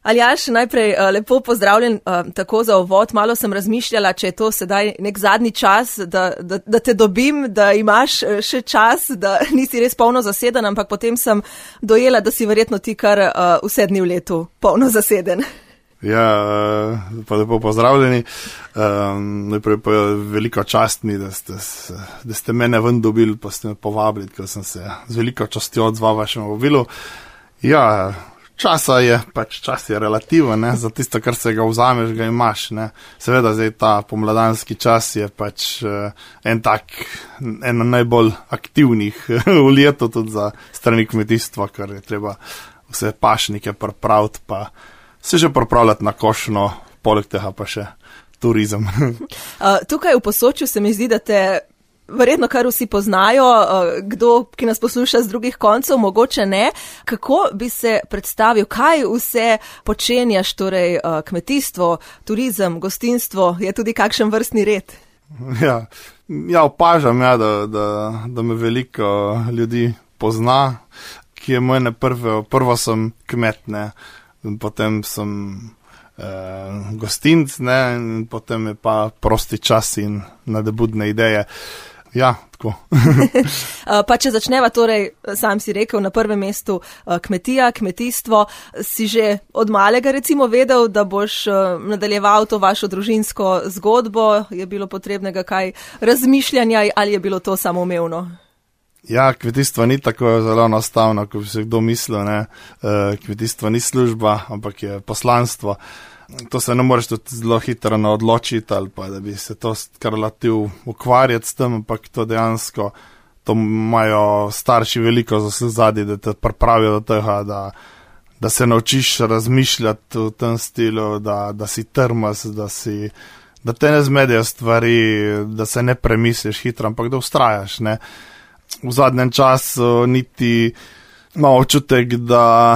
Aljaž, najprej lepo pozdravljen, tako za uvod. Malo sem razmišljala, če je to sedaj nek zadnji čas, da te dobim, da imaš še čas, da nisi res polno zaseden, ampak potem sem dojela, da si verjetno ti kar vse dni v letu polno zaseden. Ja, pa lepo pozdravljeni. Najprej pa veliko čast mi, da ste mene ven dobili, pa ste me povabili, ker sem se z veliko častjo odzval vašemu vabilu. Ja, čas je relativen, ne, za tisto, kar se ga vzameš, ga imaš, ne. Seveda zdaj ta pomladanski čas je eno najbolj aktivnih v letu tudi za strani kmetijstva, ker je treba vse pašnike pripraviti, pa se že pripravljati na košno, poleg tega pa še turizem. Tukaj v Posočju se mi zdi, da te verjetno kar vsi poznajo, kdo, ki nas posluša z drugih koncev, mogoče ne. Kako bi se predstavil, kaj vse počenjaš, torej kmetijstvo, turizem, gostinstvo, je tudi kakšen vrstni red? Ja, opažam, da me veliko ljudi pozna, ki je moje prvo sem kmet, ne, in potem sem gostinc, ne, in potem je pa prosti čas in nadebudne ideje. Ja, tako. Pa če začneva, torej, sam si rekel, na prvem mestu kmetija, kmetijstvo, si že od malega recimo vedel, da boš nadaljeval to vašo družinsko zgodbo, je bilo potrebnega kaj razmišljanja ali je bilo to samoumevno? Ja, kmetijstvo ni tako zelo enostavno, kot bi se kdo mislil, ne. Kmetijstvo ni služba, ampak je poslanstvo. To se ne moreš tudi zelo hitro odločiti ali pa da bi se to kar relativ ukvarjati s tem, ampak to dejansko, to imajo starši veliko zadnji, da te pripravijo do tega, da se naučiš razmišljati v tem stilu, da si trmast, da te ne zmedejo stvari, da se ne premisliš hitro, ampak da vztrajaš, ne. V zadnjem času niti imam občutek, da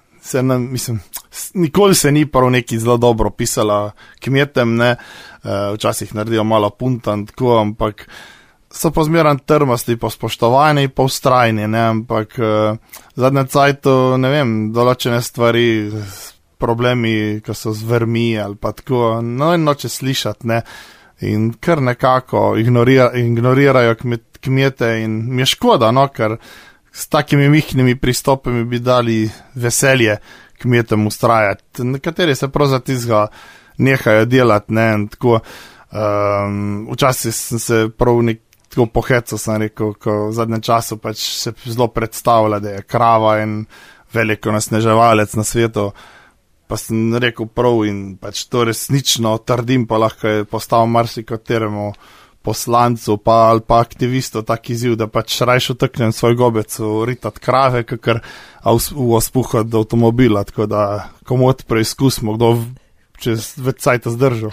nikoli se ni prav neki zelo dobro pisala kmetem, ne, včasih naredijo malo puntan, tako, ampak so pa zmeran trmasti, pa spoštovani, pa vztrajni, ne, ampak zadnje cajtu, ne vem, določene stvari, problemi, ko so z vrmi ali pa tako, noče slišati, ne, in kar nekako ignorirajo kmete in mi je škoda, no, ker s takimi mihnimi pristopami bi dali veselje kmetem ustrajati. Nekateri se prav za tizga nehajo delati, ne, in tako. Včasih sem se prav tako pohecal, sem rekel, ko v zadnjem času pač se zelo predstavlja, da je krava in veliko nasneževalec na svetu, pa sem rekel prav in pač to resnično trdim, pa lahko je postal marsikateremu poslancu ali pa aktivistu tak izziv, da pač rajš uteknem svoj gobec ritat krave, kakor v ospuh od avtomobila, tako da komod preizkusimo, kdo čez več cajta zdržal.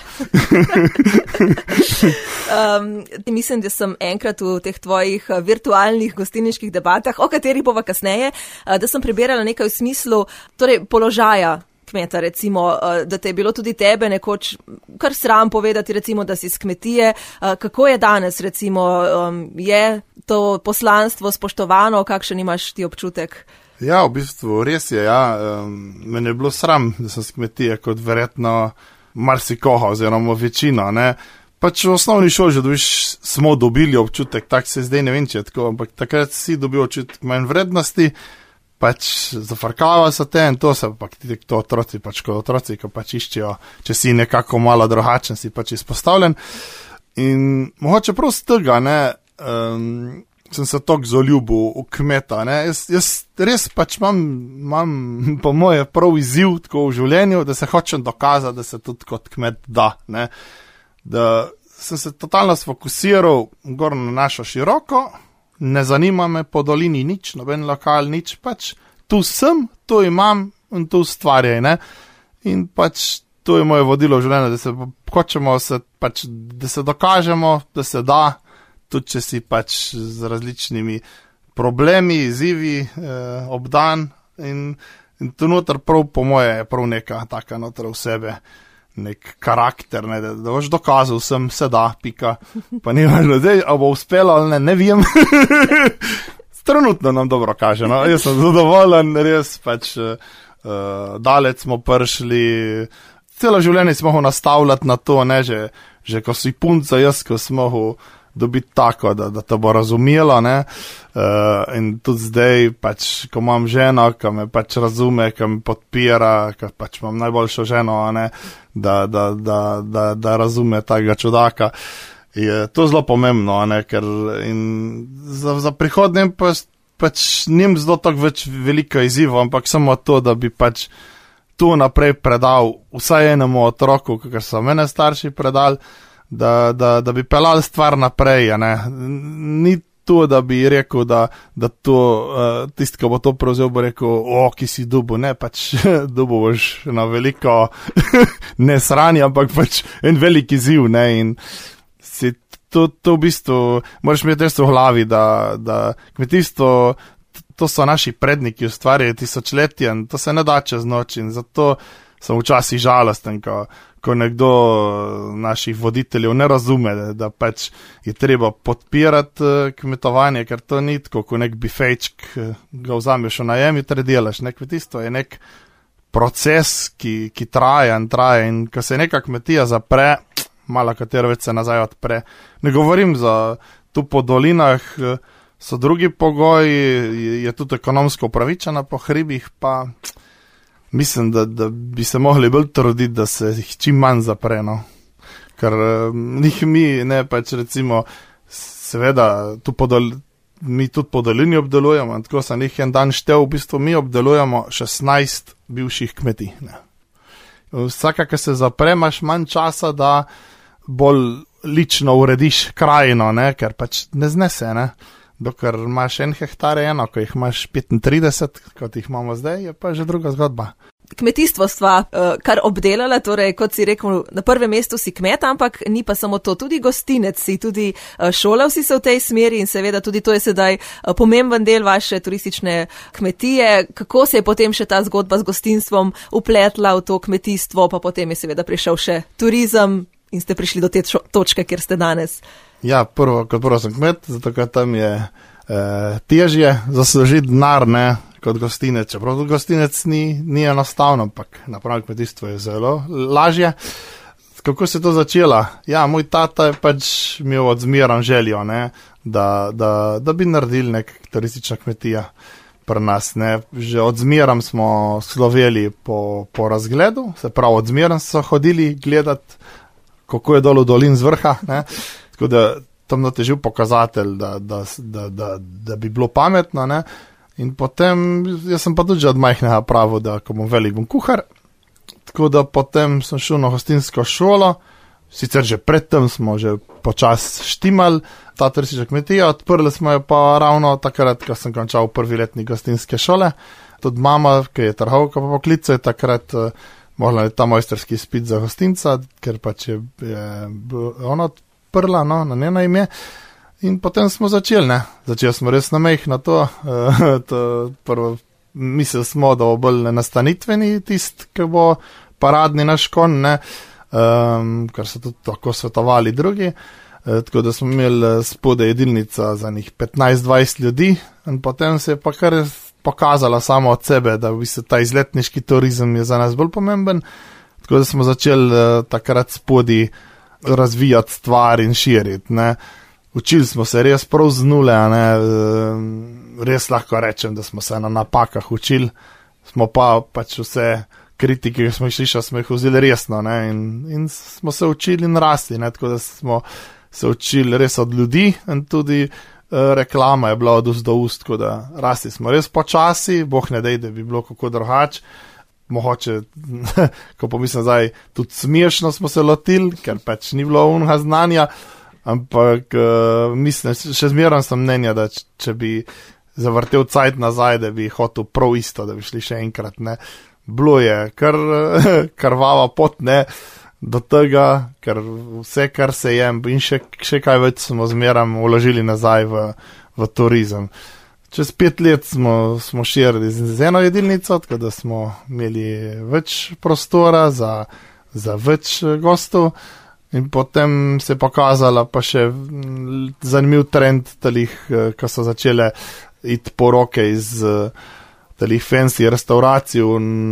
Mislim, da sem enkrat v teh tvojih virtualnih gostilniških debatah, o katerih bova kasneje, da sem preberala nekaj v smislu, torej položaja kmeta, recimo, da te je bilo tudi tebe nekoč kar sram povedati, recimo, da si z kmetije. Kako je danes, recimo, je to poslanstvo spoštovano, kakšen imaš ti občutek? Ja, v bistvu res je, ja. Meni je bilo sram, da sem z kmetije, kot verjetno marsikoga oziroma večino, ne. Pač v osnovni šoli že smo dobili občutek, tak se zdaj ne vem, če je tako, ampak takrat si dobil občutek manj vrednosti, pač zafrkava se te in to se pa to otroci, pač kot otroci, ko pač iščejo, če si nekako malo drugačen, si pač izpostavljen. In mogoče prav z tega, ne, sem se toliko zaljubil v kmeta, ne, jaz res pač imam po moje prav izziv tako v življenju, da se hočem dokazati, da se tudi kot kmet da, ne, da sem se totalno sfokusiral gor na našo široko, ne zanima me po dolini nič, noben lokal nič, pač tu sem, tu imam in tu ustvarjaj, ne. In pač to je moje vodilo v življenju, da se hočemo pač, da se dokažemo, da se da, tudi če si pač z različnimi problemi, izzivi obdan in tu noter prav po moje je prav neka taka noter v sebe, nek karakter, ne, da boš dokazal vsem, se da, pika, pa ni važno, zdaj, a bo uspelo ali ne vem. Trenutno nam dobro kaže, no, jaz sem zadovoljen, res pač daleč smo prišli, celo življenje smo mogli nastavljati na to, ne, že ko si punca, jaz, ko smo mogli dobiti tako, da te bo razumelo, ne, in tudi zdaj, pač, ko imam ženo, ki me pač razume, ki me podpira, ki pač imam najboljšo ženo, ne, da razume tega čudaka, je to zelo pomembno, ne, ker in za prihodnje pač njim zelo tako več veliko izzivo, ampak samo to, da bi pač tu naprej predal vsaj enemu otroku, kar so mene starši predali, da bi pelali stvar naprej, ne. Ni to, da bi rekel, da to, tisti, ko bo to prevzel, bo rekel, ki si dubu, ne, pač dubu boš na veliko ne sranje, ampak pač en veliki izziv, ne, in si to v bistvu, moraš imeti res v glavi, da kmetijstvo, to so naši predniki ustvarjali tisočletja in to se ne da čez noč in zato sem včasih žalosten, ko nekdo naših voditeljev ne razume, da pač je treba podpirati kmetovanje, ker to ni tako, ko nek bifejčk ga vzameš v najem in delaš. Kmetijstvo je nek proces, ki traja in ko se neka kmetija zapre, malo katero več se nazaj odpre. Ne govorim za tu po dolinah, so drugi pogoji, je tudi ekonomsko upravičena po hribih, pa mislim, da bi se mogli bolj truditi, da se jih čim manj zapre, no. Ker njih mi, ne, pač recimo, seveda, mi tudi po dolini obdelujemo, tako sem jih en dan štel, v bistvu mi obdelujemo 16 bivših kmetij, ne. Vsaka, ki se zapre, imaš manj časa, da bolj lično urediš krajino, ne, ker pač ne znese, ne. Dokler imaš 1 hektar eno, ko jih imaš 35, kot jih imamo zdaj, je pa že druga zgodba. Kmetijstvo stva kar obdelala, torej, kot si rekel, na prvem mestu si kmet, ampak ni pa samo to, tudi gostinec si, tudi šolal si se v tej smeri in seveda tudi to je sedaj pomemben del vaše turistične kmetije. Kako se je potem še ta zgodba z gostinstvom upletla v to kmetijstvo, pa potem je seveda prišel še turizem in ste prišli do te točke, kjer ste danes? Ja, kot prvo sem kmet, zato ker tam je težje zaslužiti denar, ne, kot gostinec. Čeprav gostinec ni enostavno, ampak napraviti kmetijstvo je zelo lažje. Kako se je to začelo? Ja, moj tata je pač imel odzmeran željo, ne, da bi naredili nek turistična kmetija pri nas, ne. Že odzmeran smo sloveli po razgledu, se pravi, odzmeran so hodili gledati, kako je dol v dolin z vrha, ne. Tako da tam natežil pokazatelj, da bi bilo pametno, ne. In potem, jaz sem pa tudi že od majhnega pravil, da ko bom velik, bom kuhar. Tako da potem sem šel na gostinsko šolo, sicer že predtem smo že počas štimali ta turistična kmetija, odprli smo jo pa ravno takrat, ko sem končal prvi letnik gostinske šole. Tudi mama, ki je trgovka po poklicu, je takrat morala ta mojsterski izpit za gostinca, ker pač je ona odprla, no, na njeno ime. In potem smo začeli, ne. Začeli smo res na mejh na to. Prvo mislili smo, da bo bolj nastanitveni tist, ki bo paradni naš konj, ne. Kar so tudi tako svetovali drugi. Tako da smo imeli spode jedilnica za njih 15-20 ljudi in potem se je pa kar pokazala samo od sebe, da v bistvu ta izletniški turizem je za nas bolj pomemben. Tako da smo začeli takrat spodi razvijati stvar in širiti, ne. Učili smo se res prav z nule, ne. Res lahko rečem, da smo se na napakah učili. Smo pa pač vse kritike, ki smo jih slišali, smo jih vzeli resno, ne. In smo se učili in rasli, ne. Tako da smo se učili res od ljudi in tudi reklama je bila od ust do ust, tako da rasli smo res počasi, boh ne dej, da bi bilo kako drugače. Mogoče, ko pomislim zdaj, tudi smešno smo se lotili, ker pač ni bilo unega znanja, ampak mislim, še zmeraj sem mnenja, da če bi zavrtel cajt nazaj, da bi hotel prav isto, da bi šli še enkrat, ne. Bilo je krvava pot, ne, do tega, ker vse, kar se je in še kaj več smo zmeraj vložili nazaj v turizem. Čez 5 let smo širili z eno jedilnico, tako da smo imeli več prostora za več gostov in potem se je pokazala pa še zanimiv trend talih, ko so začele iti poroke iz teh fancy restauracij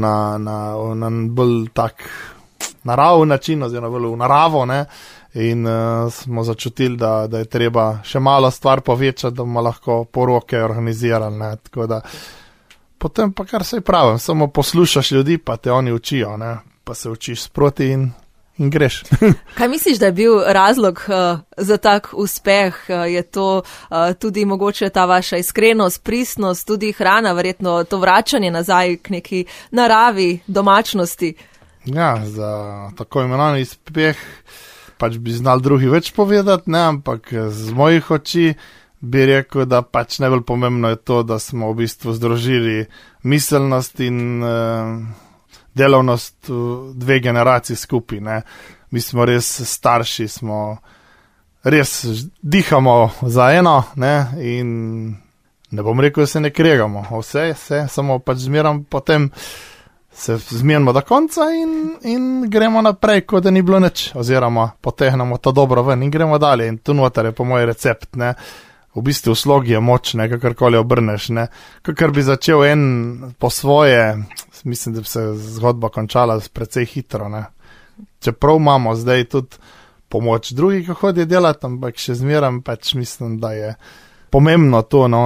na bolj tak naravni način, oziroma bolj v naravo, ne, in smo začutili, da je treba še malo stvar povečati, da bomo lahko poroke organizirali, ne, tako da potem pa kar se pravim, samo poslušaš ljudi, pa te oni učijo, ne, pa se učiš sproti in greš. Kaj misliš, da je bil razlog za tak uspeh? Je to tudi mogoče ta vaša iskrenost, pristnost, tudi hrana, verjetno to vračanje nazaj k neki naravi, domačnosti? Ja, za tako imenovani uspeh pač bi znal drugi več povedati, ne, ampak z mojih oči bi rekel, da pač najbolj pomembno je to, da smo v bistvu združili miselnost in delovnost dve generaciji skupaj, ne. Mi smo res starši, smo res dihamo za eno, ne, in ne bom rekel, da se ne kregamo, vse, samo pač zmeram potem se zmenimo do konca in gremo naprej, kot da ni bilo nič, oziroma potehnemo to dobro ven in gremo dalje. In tu noter je po moj recept, ne. V bistvu v slogi je moč, ne, kakorkoli obrneš, ne. Kakor bi začel en po svoje, mislim, da bi se zgodba končala precej hitro, ne. Čeprav imamo zdaj tudi pomoč drugih, ki hodijo delati, ampak še zmeram pač mislim, da je pomembno to, no,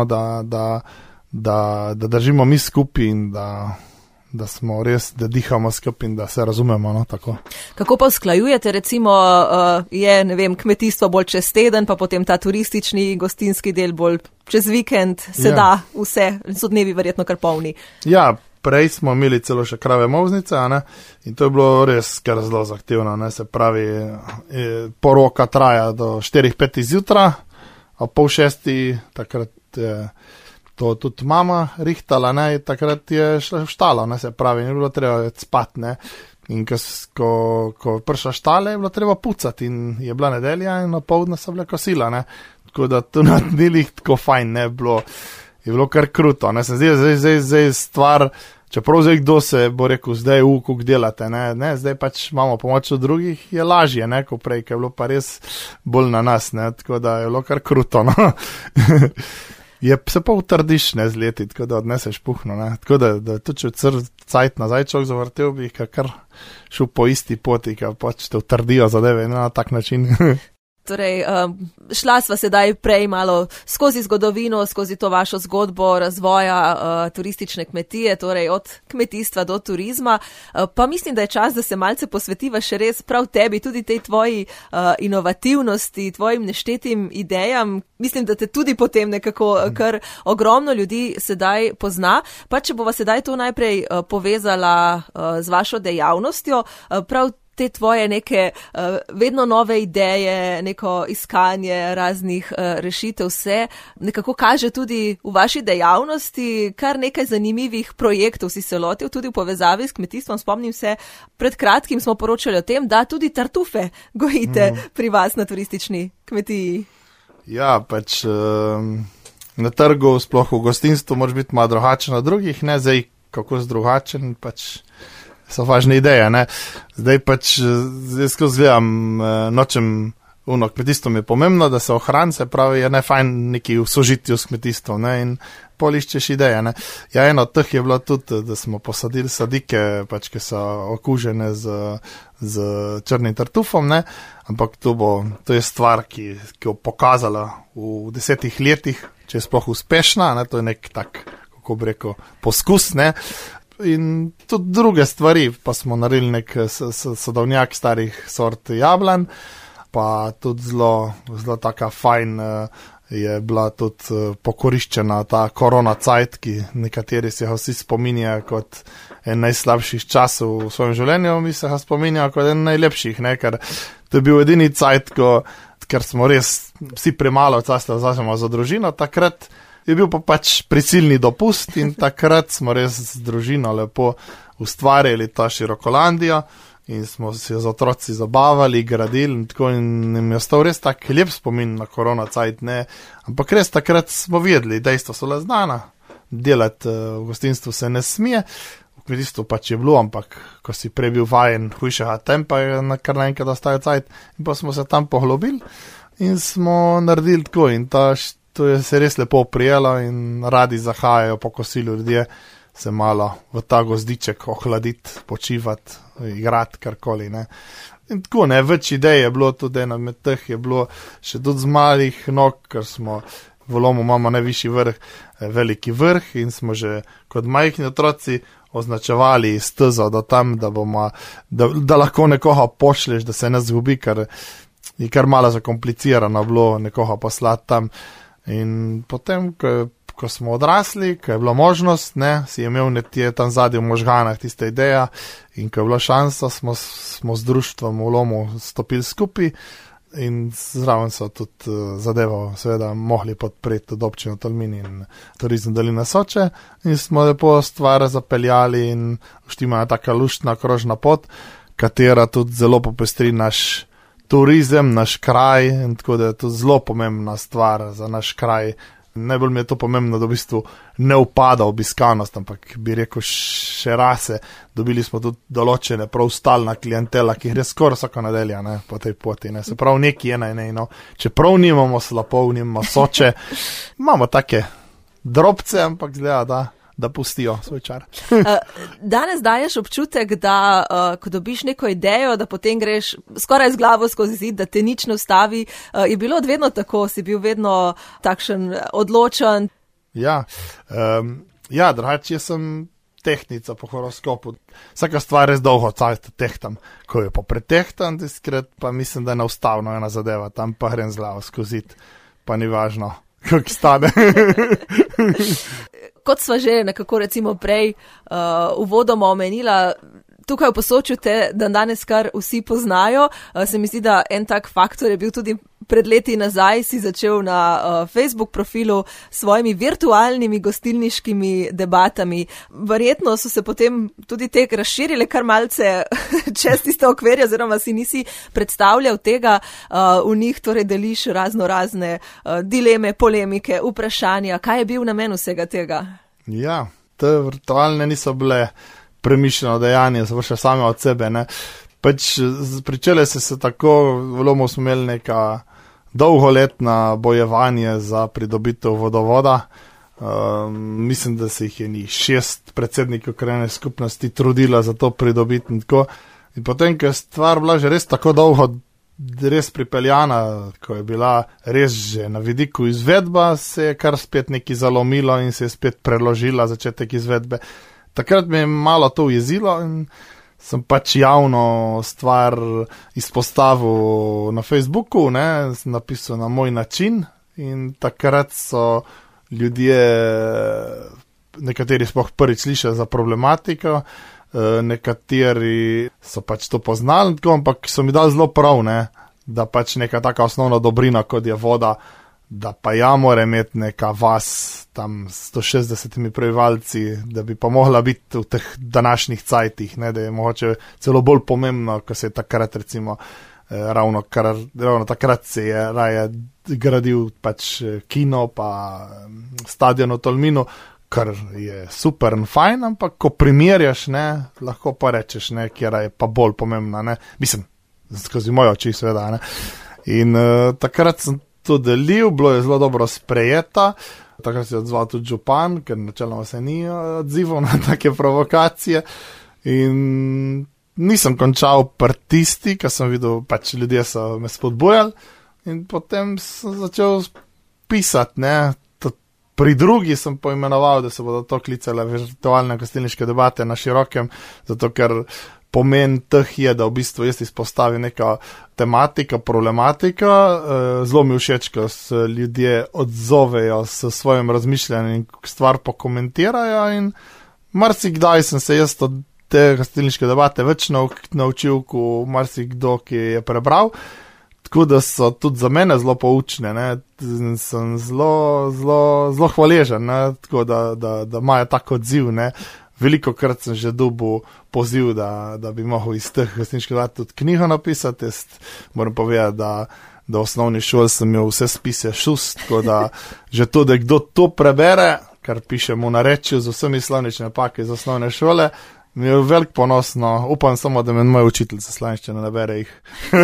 da držimo mi skupaj in da smo res, da dihamo skupaj in da se razumemo, no, tako. Kako pa usklajujete, recimo, je, ne vem, kmetijstvo bolj čez teden, pa potem ta turistični, gostinski del bolj čez vikend, se da vse, so dnevi verjetno kar polni. Ja, prej smo imeli celo še krave molznice, ne, in to je bilo res kar zelo zahtevno, ne, se pravi, poroka traja do 4-5 zjutraj, a 5-6, takrat je to tudi mama rihtala, ne, takrat je šla v štalo, ne, se pravi, ni bilo treba spati, ne, in ko prša štale, je bilo treba pucati in je bila nedelja in opoldne so bile kosila, ne, tako da to ni lih tako fajn, ne, je bilo kar kruto, ne, se zdi, zdaj stvar, čeprav zdaj kdo se bo rekel, zdaj kako delate, ne, zdaj pač imamo pomoč od drugih, je lažje, ne, ko prej, ker je bilo pa res bolj na nas, ne, tako da je bilo kar kruto, no. Se pa utrdiš, ne, z leti, tako da odneseš puhno, ne, tako da tudi če cajt nazaj čovek zavrtel, bi kar šel po isti poti, ker pač te utrdijo zadeve, ne, na tak način. Torej, šla sva sedaj prej malo skozi zgodovino, skozi to vašo zgodbo razvoja turistične kmetije, torej od kmetijstva do turizma, pa mislim, da je čas, da se malce posvetiva še res prav tebi, tudi tej tvoji inovativnosti, tvojim neštetim idejam. Mislim, da te tudi potem nekako kar ogromno ljudi sedaj pozna, pa če bova sedaj to najprej povezala z vašo dejavnostjo, prav te tvoje neke vedno nove ideje, neko iskanje raznih rešitev, vse nekako kaže tudi v vaši dejavnosti, kar nekaj zanimivih projektov si se lotil, tudi v povezavi s kmetijstvom. Spomnim se, pred kratkim smo poročali o tem, da tudi tartufe gojite pri vas na turistični kmetiji. Ja, pač na trgu, sploh v gostinstvu, moraš biti malo drugačen od drugih, ne, zdaj kako z drugačen, pač so važne ideje, ne. Zdaj pač, zdaj skozi gledam, nočem, kmetijstvo mi je pomembno, da se ohrani, se pravi, je najfajn neki v sožitju s kmetijstvom, ne, in poliščeš ideje, ne. Ja, eno od teh je bilo tudi, da smo posadili sadike, pač, ki so okužene z črnim tartufom, ne, ampak to je stvar, ki jo pokazala v 10 letih, če je sploh uspešna, ne, to je nek tak, kako bi rekel, poskus, ne. In tudi druge stvari, pa smo naredili nek sadovnjak starih sort jablan, pa tudi zelo taka fajn je bila tudi pokoriščena ta korona cajt, ki nekateri se ga vsi spominjajo kot en najslabših časov v svojem življenju, mi se ga spominjajo kot en najlepših, ne, ker to je bil edini cajt, ker smo res vsi premalo časa vzamemo za družino, takrat je bil pa pač prisilni dopust in takrat smo res z družino lepo ustvarjali ta Širokolandijo in smo se z otroci zabavali, gradili in tako, in mi je ostal res tak lep spomin na korona cajt, ne, ampak res takrat smo vedeli, dejstva so le znana, delati v gostinstvu se ne smije, v kmetijstvu pač je bilo, ampak ko si prej bil vajen hujšega tempa, je kar naenkrat ostaja cajt in pa smo se tam poglobili in smo naredili tako in to je se res lepo prijelo in radi zahajajo po kosilu ljudje, se malo v ta gozdiček ohladiti, počivati, igrati karkoli, ne. In tako, ne, več idej je bilo, tudi ena med teh je bilo še tudi z malih nog, ker smo v Lomu imamo najvišji vrh, veliki vrh in smo že kot majhni otroci označevali stezo do tam, da lahko nekoga pošleš, da se ne zgubi, ker je kar malo zakomplicirano bilo nekoga poslati tam. In potem, ko smo odrasli, ko je bila možnost, ne, si imel nekje tam zadnji v možganah tista ideja in ko je bila šansa, smo z društvom v Lomu stopili skupaj in zraven so tudi zadevo seveda mogli podpreti tudi občino Tolmin in Turizem Dolina Soče in smo lepo stvar zapeljali in štima je taka luštna krožna pot, katera tudi zelo popestri naš turizem, naš kraj in tako da je to zelo pomembna stvar za naš kraj. Najbolj mi je to pomembno, da v bistvu ne upada obiskanost, ampak bi rekel še rase. Dobili smo tudi določene prav stalna klientela, ki gre skoraj vsako nedelja, ne, po tej poti. Ne. Se pravi, neki ena in eno. Čeprav nimamo slapov, nimamo Soče, imamo take drobce, ampak zgleda, da pustijo svoj čar. Danes daješ občutek, da ko dobiš neko idejo, da potem greš skoraj z glavo skozi zid, da te nič ne ustavi. Je bilo vedno tako? Si bil vedno takšen odločen? Ja, drugače jaz sem tehnica po horoskopu. Vsaka stvar res dolgo cajt tehtam. Ko jo pa pretehtam, diskret, pa mislim, da je neustavno ena zadeva. Tam pa grem z glavo skozi zid. Pa ni važno, kako stane. Kot sva že nekako recimo prej uvodoma omenila, tukaj v Posočju te danes kar vsi poznajo. Se mi zdi, da en tak faktor je bil tudi pred leti nazaj, si začel na Facebook profilu s svojimi virtualnimi gostilniškimi debatami. Verjetno so se potem tudi te razširile kar malce čez tiste okvirje, oziroma si nisi predstavljal tega, v njih torej deliš razne dileme, polemike, vprašanja. Kaj je bil namen vsega tega? Ja, te virtualne niso bile premišljeno dejanje, so še same od sebe, ne. Pač pričele se tako, v Lomu smo imeli neka dolgoletna bojevanje za pridobitev vodovoda. Mislim, da se jih je 6 predsednikov krajevne skupnosti trudila za to pridobiti in tako. In potem, ko je stvar bila že res tako dolgo res pripeljana, ko je bila res že na vidiku izvedba, se je kar spet nekaj zalomilo in se je spet preložila začetek izvedbe. Takrat me je malo to ujezilo in sem pač javno stvar izpostavil na Facebooku, ne, napisal na moj način in takrat so ljudje, nekateri sploh prvič slišali za problematiko, nekateri so pač to poznali, ampak so mi dali zelo prav, ne, da pač neka taka osnovna dobrina, kot je voda, da pa ja mora imeti neka vas tam 160 prebivalci, da bi pa mogla biti v teh današnjih cajtih, ne, da je mogoče celo bolj pomembno, ko se je takrat recimo ravno takrat se je raje gradil pač kino pa stadion v Tolminu, kar je super in fajn, ampak ko primerjaš, ne, lahko pa rečeš, ne, kjer je pa bolj pomembna, ne, mislim, skozi moje oči seveda, ne. In takrat sem to delil, bilo je zelo dobro sprejeta, takrat se je odzval tudi župan, ker načeloma se ni odzival na take provokacije in nisem končal pri tisti, ker sem videl, pač ljudje so me spodbujali in potem sem začel pisati, ne, pri drugi sem poimenoval, da se bodo to klicale virtualne gostilniške debate na širokem, zato ker pomen teh je, da v bistvu jaz izpostavim neka tematika, problematika, zelo mi všeč, ko se ljudje odzovejo s svojim razmišljanjem in stvar pokomentirajo in marsikdaj sem se jaz od te gostilniške debate več naučil, kot marsikdo, ki je prebral, tako da so tudi za mene zelo poučne, ne, sem zelo hvaležen, ne, tako da imajo tak odziv, ne. Veliko krat sem že dobil poziv, da bi mogel iz teh gostilniških debat tudi knjigo napisati. Jaz moram povedati, da v osnovni šoli sem imel vse spise šust, tako da že to, da kdo to prebere, kar pišem v narečju z vsemi slovnične napake iz osnovne šole, mi je veliko ponosno. Upam samo, da me moj učitelj za slovenščino ne bere jih.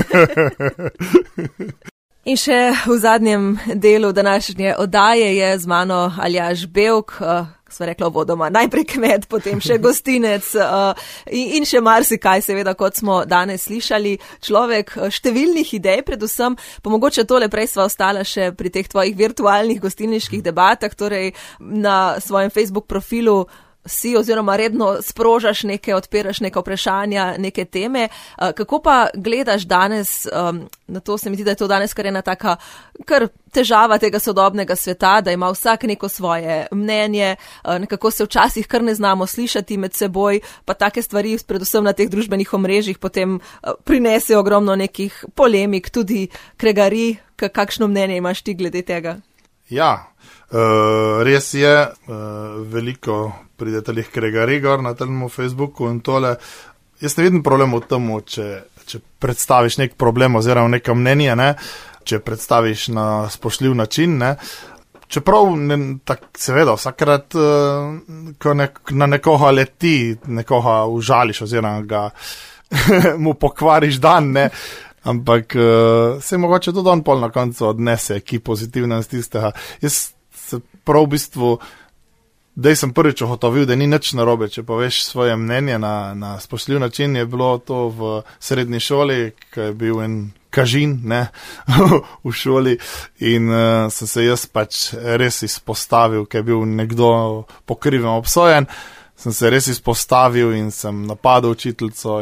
In še v zadnjem delu današnje oddaje je z mano Aljaž Bevk, sva rekla vodoma, najprej kmet, potem še gostinec in še marsikaj, seveda, kot smo danes slišali, človek številnih idej predvsem, pa mogoče tole prej sva ostala še pri teh tvojih virtualnih gostilniških debatah, torej na svojem Facebook profilu si oziroma redno sprožaš odpiraš neka vprašanja, neke teme. Kako pa gledaš danes na to, se mi zdi, da je to danes kar ena taka kar težava tega sodobnega sveta, da ima vsak neko svoje mnenje, nekako se včasih kar ne znamo slišati med seboj, pa take stvari, predvsem na teh družbenih omrežjih, potem prinesejo ogromno nekih polemik, tudi kregarij. Kakšno mnenje imaš ti glede tega? Ja, res je, veliko pridete lih kregarij gor na tem Facebooku in tole. Jaz ne vidim problema v tem, če predstaviš nek problem oziroma neko mnenje, ne, če predstaviš na spoštljiv način, ne. Čeprav, seveda, vsakrat, ko na nekoga leti, nekoga užališ oziroma ga mu pokvariš dan, ne. Ampak se mogoče tudi on pol na koncu odnese, ki pozitivnost tistega. Jaz se prav v bistvu, dej sem prvič ugotovil, da ni nič narobe, če poveš svoje mnenje na spoštljiv način. Je bilo to v srednji šoli, ko je bil en kažin, ne, v šoli in sem se jaz pač res izpostavil, ko je bil nekdo pokriveno obsojen, sem se res izpostavil in sem napadel učiteljico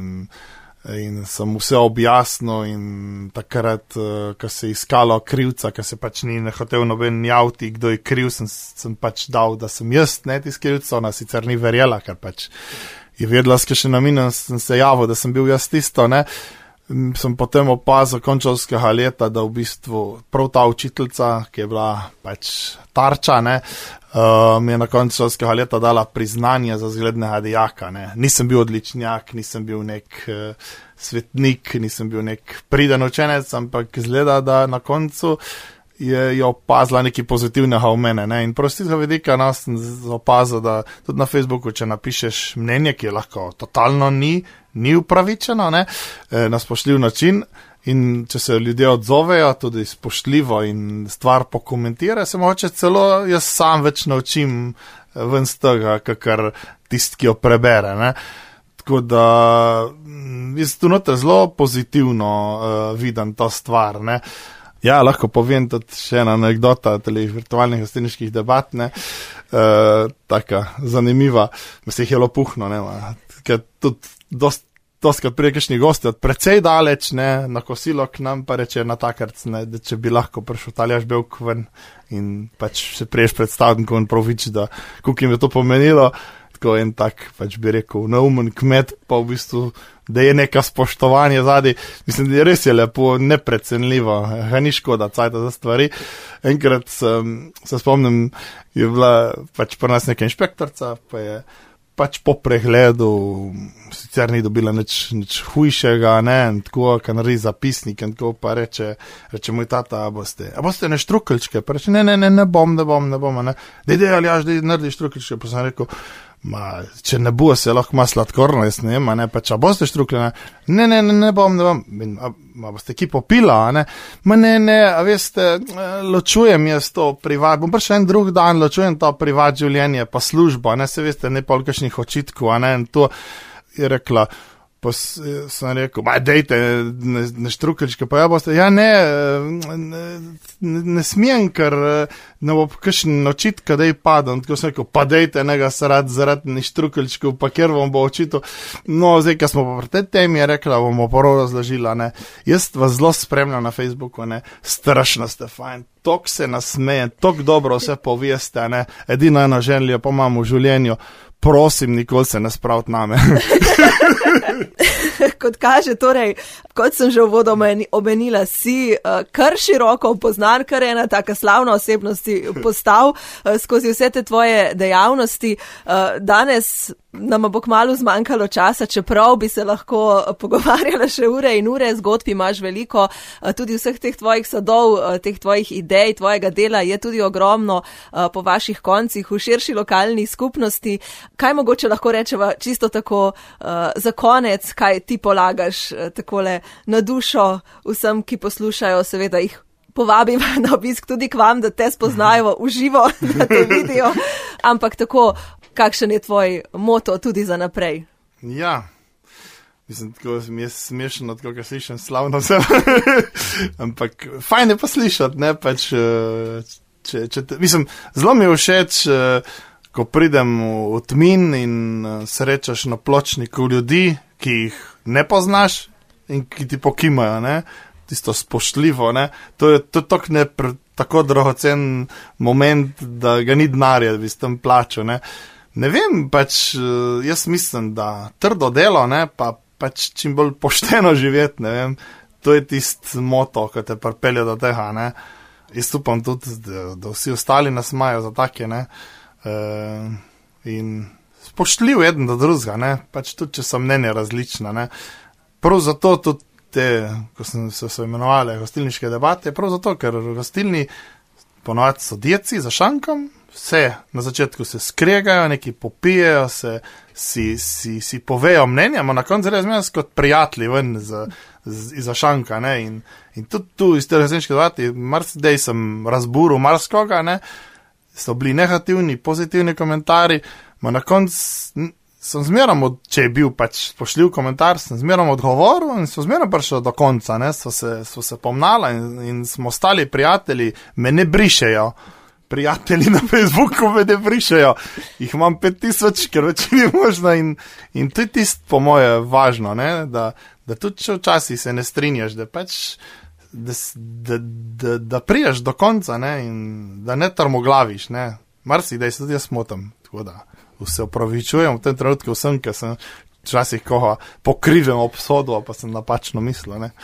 in sem vse objasnil in takrat, ko se je iskalo krivca, ko se pač ni hotel noben javiti, kdo je kriv, sem pač dal, da sem jaz, ne tis krivca, ona sicer ni verjela, ker pač je vedela, s kakšen namenom sem se javil, da sem bil jaz tisto, ne. Sem potem opazil končovskega leta, da v bistvu prav ta učiteljica, ki je bila pač tarča, ne, mi je na koncu šolskega leta dala priznanje za zglednega dijaka. Ne. Nisem bil odličnjak, nisem bil nek svetnik, nisem bil nek priden učenec, ampak izgleda, da na koncu je opazila nekaj pozitivnega v mene. Ne. In prav z tega vidika sem opazil, da tudi na Facebooku, če napišeš mnenje, ki je lahko totalno ni upravičeno, ne, na spoštljiv način, in če se ljudje odzovejo tudi spoštljivo in stvar pokomentira, se mogoče celo jaz sam več naučim ven z tega, kakor tisti, ki jo prebere. Ne. Tako da jaz tu noter zelo pozitivno vidim to stvar. Ne. Ja, lahko povem tudi še ena anekdota teh virtualnih gostilniških debat, ne. Taka zanimiva, se jih je lopuhno, ne, ker tudi dostkrat prije kakšni gosti od precej daleč, ne, na kosilo k nam, pa reče na takarc, ne, da če bi lahko prišel Aljaž Bevk ven in pač se priješ predstaviti, ko on pravič, da koliko jim je to pomenilo, tako en tak, pač bi rekel, neumen kmet, pa v bistvu, da je neka spoštovanje zadaj. Mislim, da res je lepo, neprecenljivo, ga ni škoda, cajta za stvari. Enkrat se spomnim, je bila pač pri nas neka inšpektorca, pa je pač po pregledu, sicer ni dobila nič hujšega, ne, in tako, kan naredi zapisnik, in tako, pa reče moj tata, a boste ne štrukeljčke, pa reče, ne bom, ne, dej, Aljaž, dej, naredi štrukeljčke, pa sem rekel, če ne bo, se lahko ima sladkorno, jaz ne, ne, pa če boste štrukljene, ne bom, boste ki popila, ne, ne, a veste, ločujem jaz to privat, bom prišel en drug dan, ločujem to privat življenje, pa služba, ne, se veste, ne pol kakšnih očitkov, ne, in to je rekla, pa sem rekel, dejte, ne štrukeljčke, pa ja boste, ja ne smijem, ker ne bo kakšen očitka, da je padel, tako sem rekel, pa dejte, ne ga zaradi ne štrukeljčkov, pa kjer vam bo očitil. No, zdaj, ko smo pa pri tej temi, je rekla, bomo prvo razložila, ne, jaz vas zelo spremljam na Facebooku, ne, strašno ste fajn, tok se nasmeje, tok dobro vse poveste, ne, edino eno željo pa imam v življenju, prosim, nikoli se ne spraviti name. Kot kaže, torej, kot sem že uvodoma omenila, si kar široko poznan, kar ena taka slavna osebnost si postal skozi vse te tvoje dejavnosti. Danes nama bo kmalu zmanjkalo časa, čeprav bi se lahko pogovarjala še ure in ure, zgodb imaš veliko, tudi vseh teh tvojih sadov, teh tvojih idej, tvojega dela je tudi ogromno po vaših koncih v širši lokalni skupnosti. Kaj mogoče lahko rečeva čisto tako za konec, kaj ti polagaš takole na dušo vsem, ki poslušajo, seveda jih povabim na obisk tudi k vam, da te spoznajo v živo, da te vidijo. Ampak tako, kakšen je tvoj moto tudi za naprej? Ja, mislim, tako mi je smešno, tako, ker slišim slavno vse. Ampak fajn je pa slišati, ne, pač, mislim, zelo mi je všeč, ko pridem v tmin in srečaš na pločniku ljudi, ki jih ne poznaš in ki ti pokimajo, ne, tisto spoštljivo, ne, to je tako dragocen moment, da ga ni denarja, da bi s tem plačal, ne. Ne vem, pač, jaz mislim, da trdo delo, ne, pa pač čim bolj pošteno živeti, ne vem, to je tisti moto, ki te pripelje do tega, ne. Jaz upam tudi, da vsi ostali nas imajo za take, ne. In spoštljiv eden do drugega, ne, pač tudi, če so mnenja različna, ne. Prav zato tudi te, ko so imenovali gostilniške debate, prav zato, ker gostilni ponovadi so djeci za šankom, vse na začetku se skregajo, neki popijejo, si povejo mnenja, na koncu razumem kot prijatelji ven iza šanka, ne, in tudi tu iz te gostilniške debate, marsikdaj sem razburil marskoga, ne, so bili negativni, pozitivni komentarji, na koncu sem zmerom, če je bil pač spoštljiv komentar, sem zmerom odgovoril in so zmerom prišel do konca, ne, so se pomnala in smo ostali prijatelji, me ne brišejo. Prijatelji na Facebooku me ne brišejo. Jih imam 5000, ker več ni možno in to je tisto po moje važno, ne, da tudi če včasih se ne strinjaš, da pač da priješ do konca, ne, in da ne trmoglaviš, ne. Marsikdaj se tudi jaz motam, tako da se opravičujem v tem trenutku vsem, ker sem včasih koga pokrivem obsodil, pa sem napačno mislil, ne.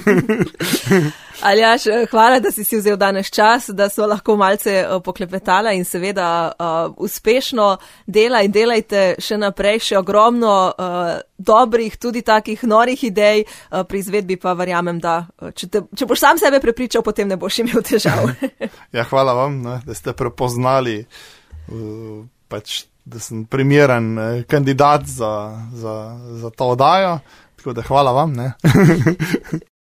Aljaž, hvala, da si vzel danes čas, da smo lahko malce poklepetala in seveda uspešno dela in delajte še naprej, še ogromno dobrih, tudi takih norih idej, pri izvedbi pa verjamem, da če boš sam sebe prepričal, potem ne boš imel težav. Ja, hvala vam, ne, da ste prepoznali pač, da sem primeren kandidat za to oddajo, tako da hvala vam, ne.